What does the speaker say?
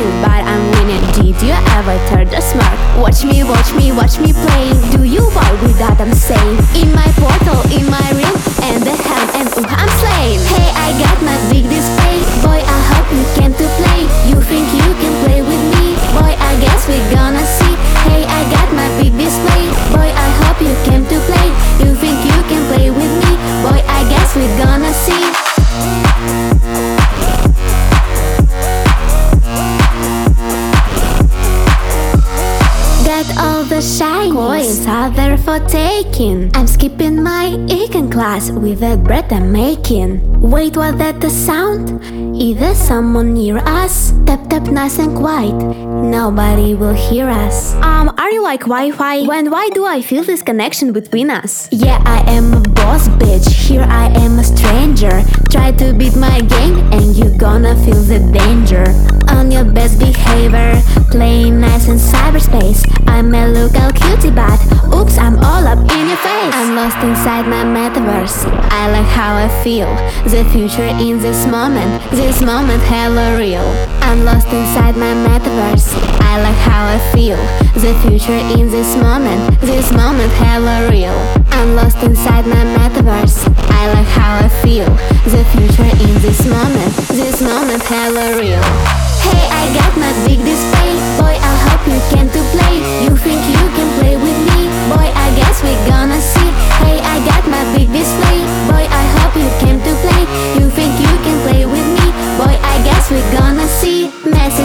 winning, but I'm winning. Did you ever turn the smirk? Watch me, watch me, watch me playing. Do you vibe with that I'm saying? In my portal, in my ring, and the helm, and I'm slaying. Hey, I got my big display. Boy, I hope you came to play. You think you can play with me? Boy, I guess we're gonna see. Hey, I got my big display. Boy, I hope you came to play. You think you can play with me? Boy, I guess we're gonna see. Got all the shiny coins are there for taking. I'm skipping my econ class with the bread I'm making. Wait, was that the sound? Is there someone near us? Tap tap nice and quiet. Nobody will hear us. Are you like Wi-Fi? Why do I feel this connection between us? Yeah, I am a boss bitch. Here I am a stranger. Try to beat my game and you gonna feel the danger. On your best behavior, playing nice in cyberspace. I'm a local cutie but oops, I'm all up in your face. I'm lost inside my metaverse. I like how I feel. The future in this moment hella real. I'm lost inside my metaverse. I like how I feel. The future in this moment hella real. I'm lost inside my metaverse. I like how I feel. The future in this moment hella real. Hey, I got my big display. Boy, I hope you came to play. You think you can play with me? Boy, I guess we're gonna see. Hey, I got my big display. Boy, I hope you came to play. You think you can play with me? Boy, I guess we're gonna see. Message